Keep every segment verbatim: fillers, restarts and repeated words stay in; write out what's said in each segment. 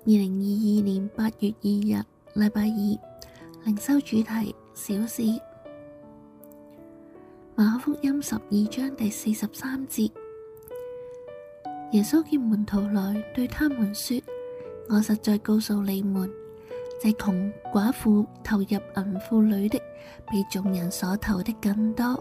二零二二年八月二日，禮拜二，靈修主題小事。馬可福音十二章第四十三節，耶穌叫門徒來，對他們說：我實在告訴你們，這窮寡婦投入銀庫裏的，比眾人所投的更多。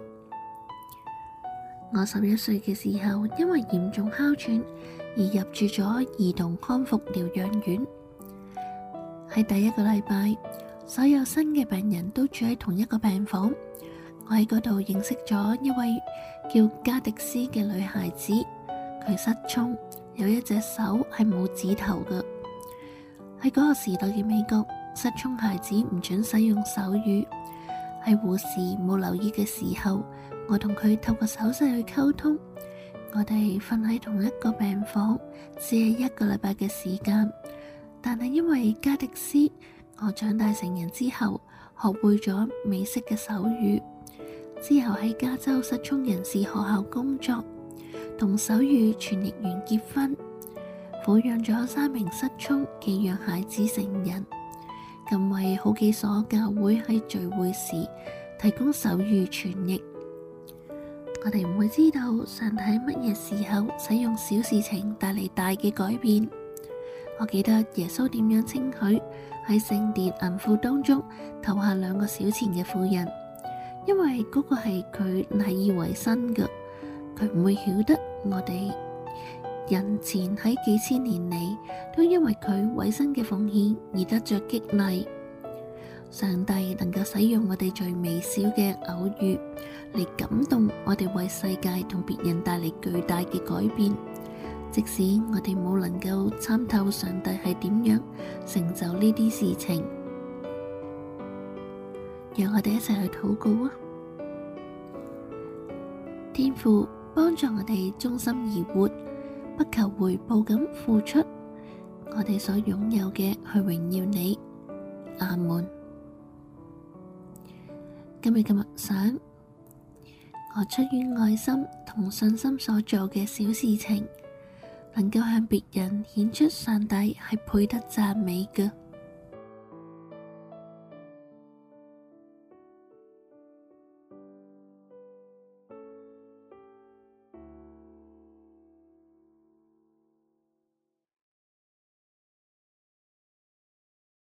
我十一歲嘅時候，因為嚴重哮喘而入住咗兒童康復療養院。喺第一個禮拜，所有新嘅病人都住喺同一個病房。我喺嗰度認識咗一位叫加迪斯嘅女孩子，佢失聰，有一隻手係冇指頭嘅。喺嗰個時代嘅美國，失聰孩子唔准使用手語。喺護士冇留意嘅時候，我同佢透過手勢去溝通。我哋瞓喺同一個病房，只係一個禮拜嘅時間，但係因為加迪斯，我長大成人之後學會咗美式嘅手語，之後喺加州失聰人士學校工作，同手語傳譯員結婚，撫養咗三名失聰寄養孩子成人，更為好幾所教會喺聚會時提供手語傳譯。我哋唔會知道上帝乜嘢時候使用小事情帶嚟大嘅改變。我記得耶穌點樣稱許喺聖殿銀庫當中投下兩個小錢嘅婦人，因為嗰個係佢賴以為生嘅，佢唔會曉得我哋人前喺幾千年嚟都因為佢委身嘅奉獻而得着激勵。上帝能夠使用我哋最微小嘅偶遇嚟感動我哋，為世界同別人帶嚟巨大嘅改變，即使我哋冇能夠參透上帝係點樣成就呢啲事情。讓我哋一齊去禱告啊！天父，幫助我哋忠心而活，不求回報咁付出我哋所擁有嘅去榮耀你。阿門。今日嘅默想，我出於愛心同信心所做嘅小事情，能夠向別人顯出上帝係配得讚美嘅。